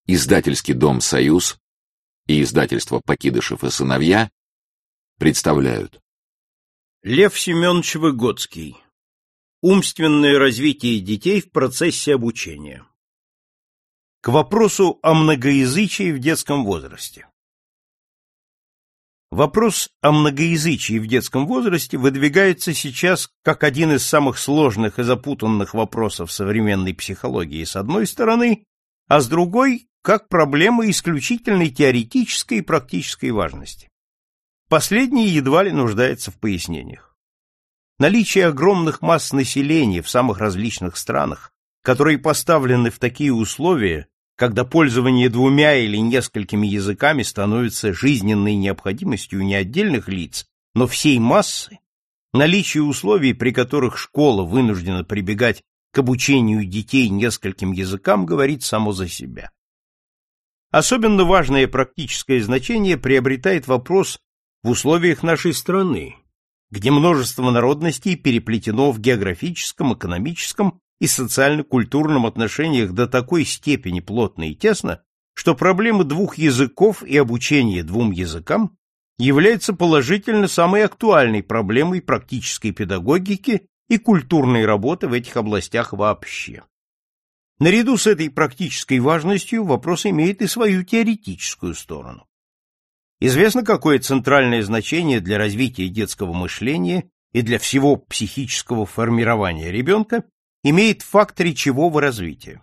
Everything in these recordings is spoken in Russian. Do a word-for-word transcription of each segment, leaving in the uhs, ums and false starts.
Издательский дом «Союз» и издательство «Покидышев и сыновья» представляют. Лев Семенович Выгодский. Умственное развитие детей в процессе обучения. К вопросу о многоязычии в детском возрасте. Вопрос о многоязычии в детском возрасте выдвигается сейчас как один из самых сложных и запутанных вопросов современной психологии с одной стороны, а с другой – как проблема исключительной теоретической и практической важности. Последнее едва ли нуждается в пояснениях. Наличие огромных масс населения в самых различных странах, которые поставлены в такие условия, когда пользование двумя или несколькими языками становится жизненной необходимостью не отдельных лиц, но всей массы, наличие условий, при которых школа вынуждена прибегать к обучению детей нескольким языкам, говорит само за себя. Особенно важное практическое значение приобретает вопрос в условиях нашей страны, где множество народностей переплетено в географическом, экономическом и социально-культурном отношениях до такой степени плотно и тесно, что проблема двух языков и обучения двум языкам является положительно самой актуальной проблемой практической педагогики и культурной работы в этих областях вообще. Наряду с этой практической важностью вопрос имеет и свою теоретическую сторону. Известно, какое центральное значение для развития детского мышления и для всего психического формирования ребенка имеет факт речевого развития.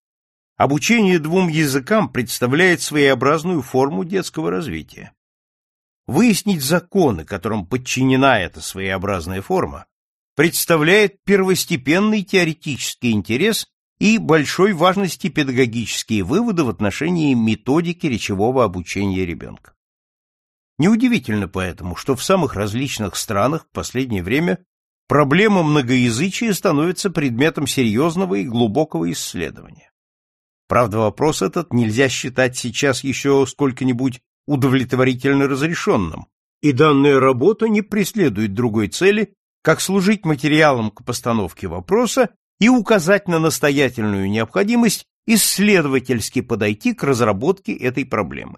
Обучение двум языкам представляет своеобразную форму детского развития. Выяснить законы, которым подчинена эта своеобразная форма, представляет первостепенный теоретический интерес и большой важности педагогические выводы в отношении методики речевого обучения ребенка. Неудивительно поэтому, что в самых различных странах в последнее время проблема многоязычия становится предметом серьезного и глубокого исследования. Правда, вопрос этот нельзя считать сейчас еще сколько-нибудь удовлетворительно разрешенным, и данная работа не преследует другой цели, как служить материалом к постановке вопроса и указать на настоятельную необходимость исследовательски подойти к разработке этой проблемы.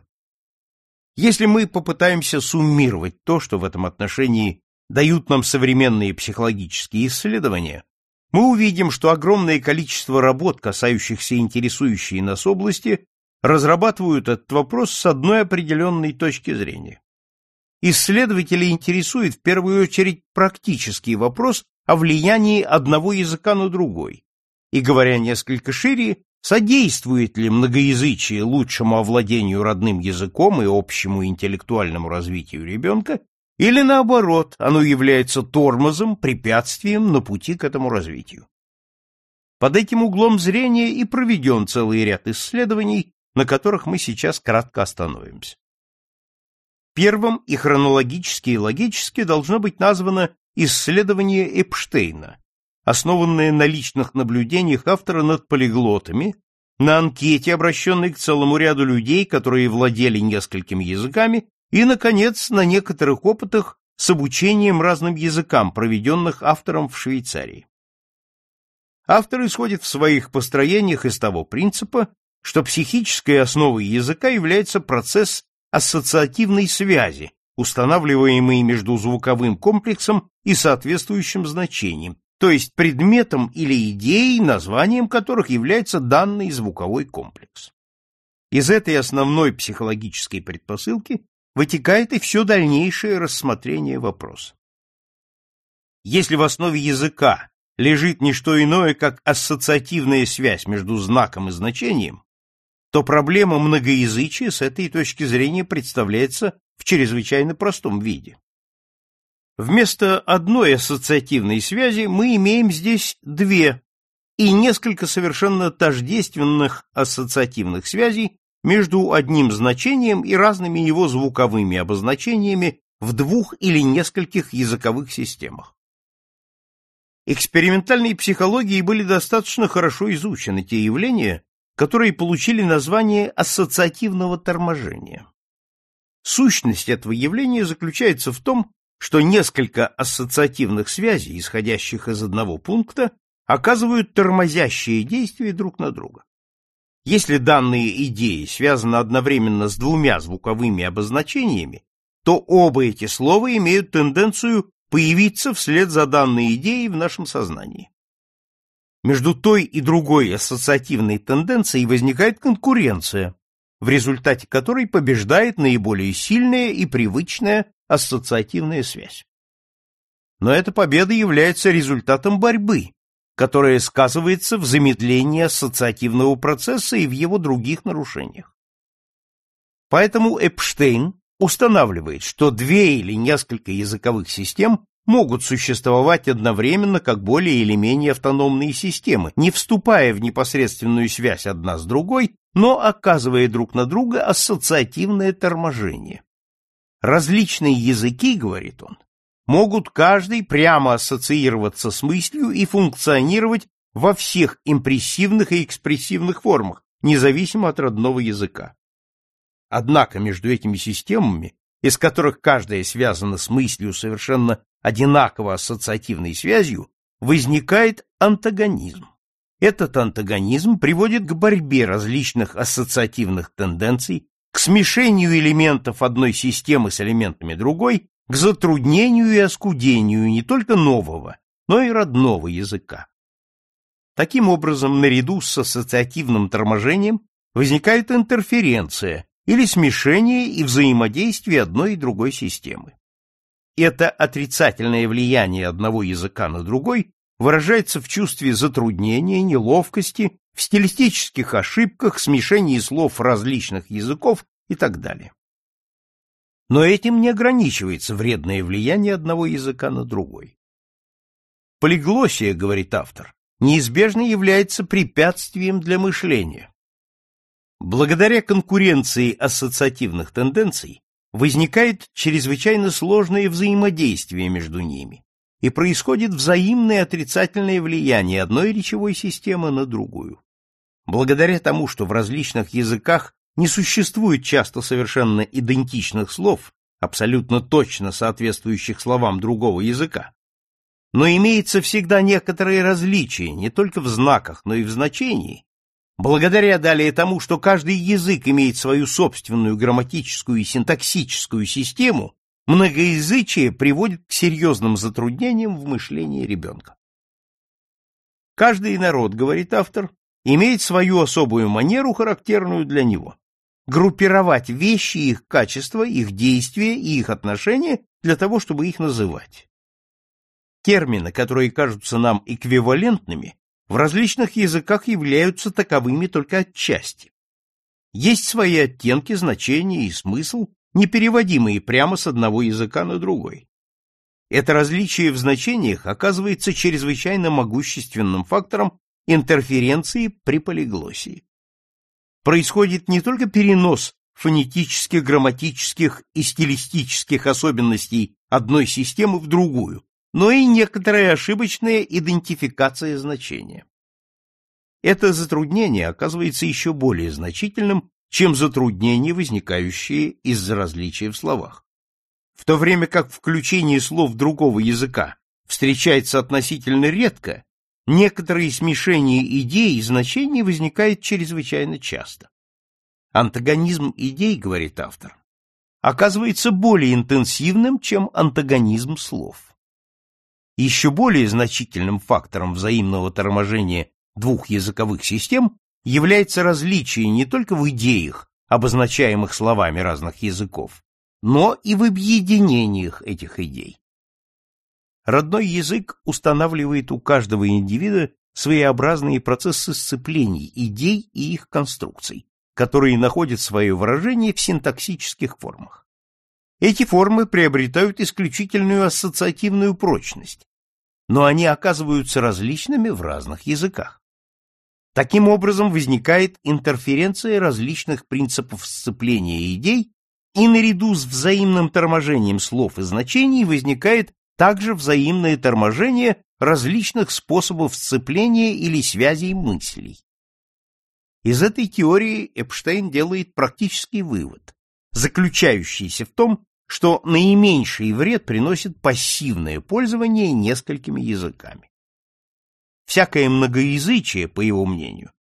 Если мы попытаемся суммировать то, что в этом отношении дают нам современные психологические исследования, мы увидим, что огромное количество работ, касающихся интересующей нас области, разрабатывают этот вопрос с одной определенной точки зрения. Исследователей интересует в первую очередь практический вопрос о влиянии одного языка на другой, и, говоря несколько шире, содействует ли многоязычие лучшему овладению родным языком и общему интеллектуальному развитию ребенка, или, наоборот, оно является тормозом, препятствием на пути к этому развитию. Под этим углом зрения и проведен целый ряд исследований, на которых мы сейчас кратко остановимся. Первым и хронологически и логически должно быть названо исследование Эпштейна, основанное на личных наблюдениях автора над полиглотами, на анкете, обращенной к целому ряду людей, которые владели несколькими языками, и, наконец, на некоторых опытах с обучением разным языкам, проведенных автором в Швейцарии. Автор исходит в своих построениях из того принципа, что психической основой языка является процесс ассоциативной связи, устанавливаемый между звуковым комплексом и соответствующим значением, то есть предметом или идеей, названием которых является данный звуковой комплекс. Из этой основной психологической предпосылки вытекает и все дальнейшее рассмотрение вопроса. Если в основе языка лежит не что иное, как ассоциативная связь между знаком и значением, то проблема многоязычия с этой точки зрения представляется в чрезвычайно простом виде. Вместо одной ассоциативной связи мы имеем здесь две и несколько совершенно тождественных ассоциативных связей между одним значением и разными его звуковыми обозначениями в двух или нескольких языковых системах. Экспериментальной психологией были достаточно хорошо изучены те явления, которые получили название ассоциативного торможения. Сущность этого явления заключается в том, что несколько ассоциативных связей, исходящих из одного пункта, оказывают тормозящие действия друг на друга. Если данная идея связана одновременно с двумя звуковыми обозначениями, то оба эти слова имеют тенденцию появиться вслед за данной идеей в нашем сознании. Между той и другой ассоциативной тенденцией возникает конкуренция, в результате которой побеждает наиболее сильная и привычная ассоциативная связь. Но эта победа является результатом борьбы, которая сказывается в замедлении ассоциативного процесса и в его других нарушениях. Поэтому Эпштейн устанавливает, что две или несколько языковых систем могут существовать одновременно как более или менее автономные системы, не вступая в непосредственную связь одна с другой, но оказывая друг на друга ассоциативное торможение. Различные языки, говорит он, могут каждый прямо ассоциироваться с мыслью и функционировать во всех импрессивных и экспрессивных формах, независимо от родного языка. Однако между этими системами, из которых каждая связана с мыслью совершенно одинаково ассоциативной связью, возникает антагонизм. Этот антагонизм приводит к борьбе различных ассоциативных тенденций, к смешению элементов одной системы с элементами другой, к затруднению и оскудению не только нового, но и родного языка. Таким образом, наряду с ассоциативным торможением возникает интерференция или смешение и взаимодействие одной и другой системы. Это отрицательное влияние одного языка на другой выражается в чувстве затруднения, неловкости, в стилистических ошибках, смешении слов различных языков и так далее. Но этим не ограничивается вредное влияние одного языка на другой. Полиглоссия, говорит автор, неизбежно является препятствием для мышления. Благодаря конкуренции ассоциативных тенденций возникает чрезвычайно сложное взаимодействие между ними, и происходит взаимное отрицательное влияние одной речевой системы на другую. Благодаря тому, что в различных языках не существует часто совершенно идентичных слов, абсолютно точно соответствующих словам другого языка, но имеется всегда некоторые различия не только в знаках, но и в значении, благодаря далее тому, что каждый язык имеет свою собственную грамматическую и синтаксическую систему, многоязычие приводит к серьезным затруднениям в мышлении ребенка. Каждый народ, говорит автор, имеет свою особую манеру, характерную для него. Группировать вещи, их качества, их действия и их отношения для того, чтобы их называть. Термины, которые кажутся нам эквивалентными, в различных языках являются таковыми только отчасти. Есть свои оттенки, значения и смысл, непереводимые прямо с одного языка на другой. Это различие в значениях оказывается чрезвычайно могущественным фактором интерференции при полиглоссии. Происходит не только перенос фонетических, грамматических и стилистических особенностей одной системы в другую, но и некоторая ошибочная идентификация значения. Это затруднение оказывается еще более значительным, чем затруднения, возникающие из-за различия в словах. В то время как включение слов другого языка встречается относительно редко, некоторые смешения идей и значений возникает чрезвычайно часто. Антагонизм идей, говорит автор, оказывается более интенсивным, чем антагонизм слов. Еще более значительным фактором взаимного торможения двух языковых систем является различие не только в идеях, обозначаемых словами разных языков, но и в объединениях этих идей. Родной язык устанавливает у каждого индивида своеобразные процессы сцеплений идей и их конструкций, которые находят свое выражение в синтаксических формах. Эти формы приобретают исключительную ассоциативную прочность, но они оказываются различными в разных языках. Таким образом возникает интерференция различных принципов сцепления идей, и наряду с взаимным торможением слов и значений возникает также взаимное торможение различных способов сцепления или связей мыслей. Из этой теории Эпштейн делает практический вывод, заключающийся в том, что наименьший вред приносит пассивное пользование несколькими языками. Всякое многоязычие, по его мнению,